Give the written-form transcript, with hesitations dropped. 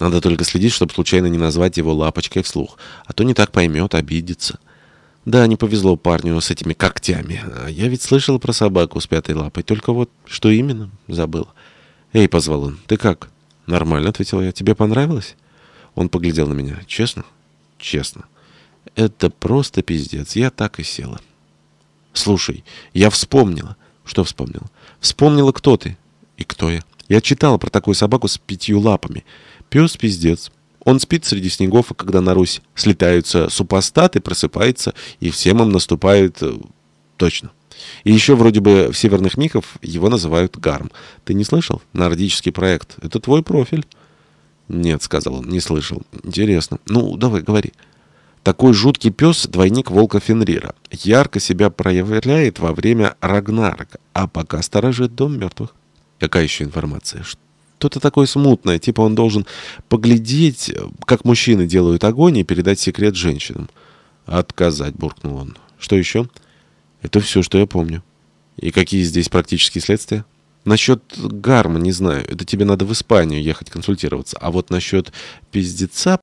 Надо только следить, чтобы случайно не назвать его лапочкой вслух, а то не так поймет, обидится. Да, не повезло парню с этими когтями. А я ведь слышал про собаку с пятой лапой, только вот что именно, забыл. «Эй», — позвал он, — «ты как?» «Нормально», — ответил я. «Тебе понравилось?» Он поглядел на меня. «Честно?» «Честно. Это просто пиздец. Я так и села». «Слушай, я вспомнила». «Что вспомнила?» «Вспомнила, кто ты». «И кто я?» «Я читала про такую собаку с 5 лапами. Пес пиздец. Он спит среди снегов, а когда на Русь слетаются супостаты, просыпается, и всем им наступает... Точно. И еще вроде бы в северных мифах его называют Гарм. Ты не слышал? Нордический проект. Это твой профиль». «Нет», — сказал он, — «не слышал». «Интересно. Ну, давай, говори». Такой жуткий пес — двойник волка Фенрира. Ярко себя проявляет во время Рагнарока, а пока сторожит дом мертвых. Какая еще информация? Что-то такое смутное, типа он должен поглядеть, как мужчины делают огонь, и передать секрет женщинам. «Отказать», — буркнул он. «Что еще?» «Это все, что я помню». «И какие здесь практические следствия?» «Насчет Гарма не знаю. Это тебе надо в Испанию ехать консультироваться. А вот насчет пиздеца...»